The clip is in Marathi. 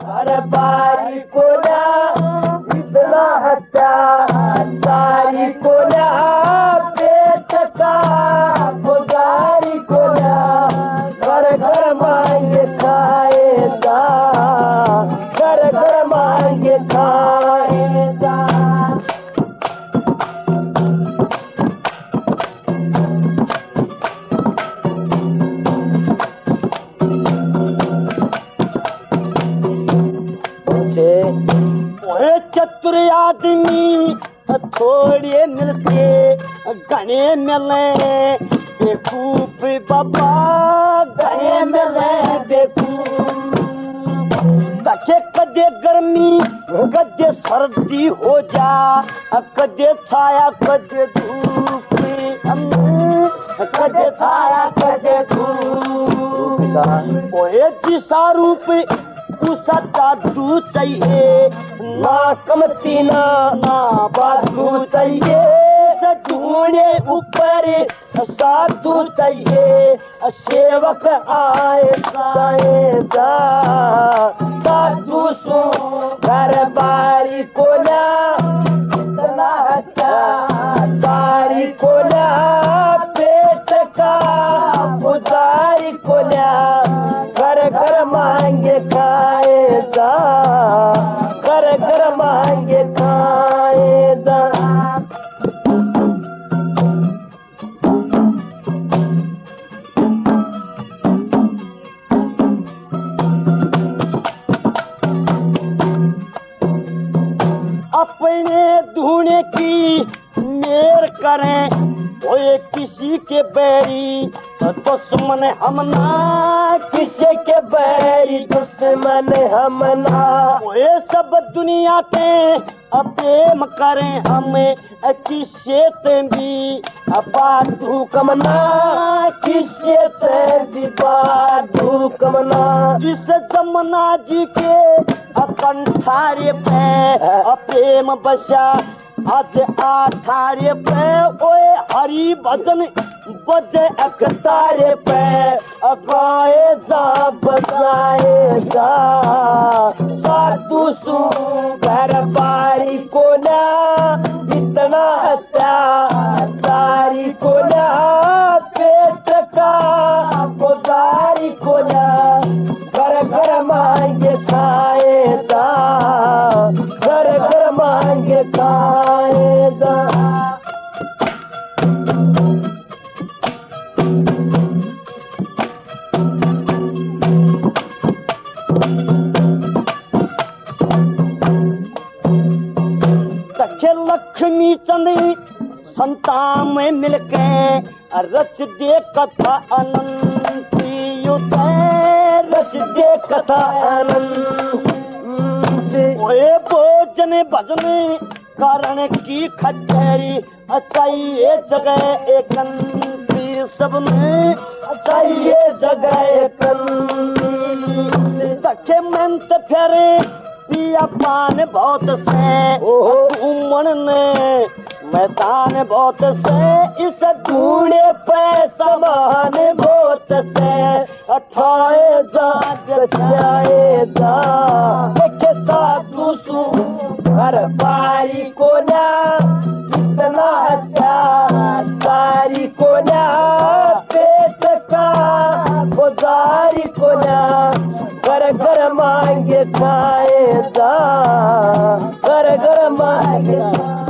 घर बारी कोल्या इतना अत्याचारी कोल्या पेट का पुजारी कोल्या घर घर मांगे खाएगा घर घर मांगे खाएगा। चतुर आदमी थोड़े मिलते घने मिले बेकूफ बाबा घने मिले बेकूफ। तके कदे गर्मी कदे सर्दी हो जा कदे छाया कदे धूप कदे छाया कदे धूप। ओए जिसा रूप उसा जादू चाहिए ना कमती ना बादू चाहिए ढूंढे ऊपर साधु चाहिए सेवक आए जाएगा साधु सो घर बारी कोला इतना सारी कोला पेट का पुजारी कोला घर घर मांगे खाएगा घर घर मांगे खाएगा। अपने ढूंढने की मेर करें ओए किसी के बैरी दुश्मन हम ना किसी के बैरी दुश्मन हम ना। ओए सब दुनिया के प्रेम करें हमें किसे ते भी बादू कमना किसे ते भी बादू कमना। जिस जमुना जी के कंठारे पे प्रेम बसा आज आठारे पे ओए हरि भजन बजे अखतारे पे गाए जा बजाएगा साधु सु घर बारी कोला इतना अत्याचारी कोला पेट का पुजारी कोला घर घर मांगे खाएगा घर घर मांगे खाएगा। लक्ष्मी चंद संता में मिलके रच दे कथा अनंत रच दे कथा अनंत। ओए भोजन भजन कारण की खचरी चाहिए जगह एक सबने चाहिए जगह एक तके मंत फेरे पिया पान बहुत से घूमन ने मैदान बहुत से इस ढूंढे पे समान बहुत से अठाए जाएगा देखे साधु सु घर बारी कोला इतना अत्याचारी कोला पेट का पुजारी कोला घर घर मांगे खाएगा घर घर मांगे